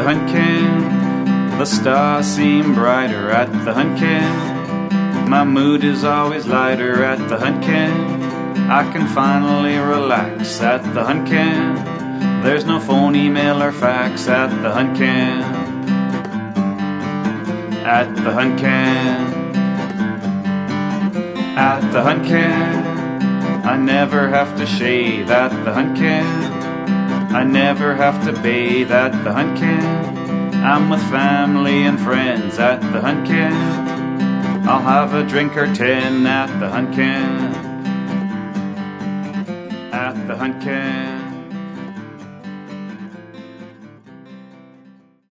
hunt camp. The stars seem brighter at the hunt camp. My mood is always lighter at the hunt camp. I can finally relax at the hunt camp. There's no phone, email, or fax at the hunt camp. At the hunt camp. At the hunt camp, I never have to shave at the hunt camp. I never have to bathe at the hunt camp. I'm with family and friends at the hunt camp. I'll have a drink or 10 at the hunt camp. At the hunt camp.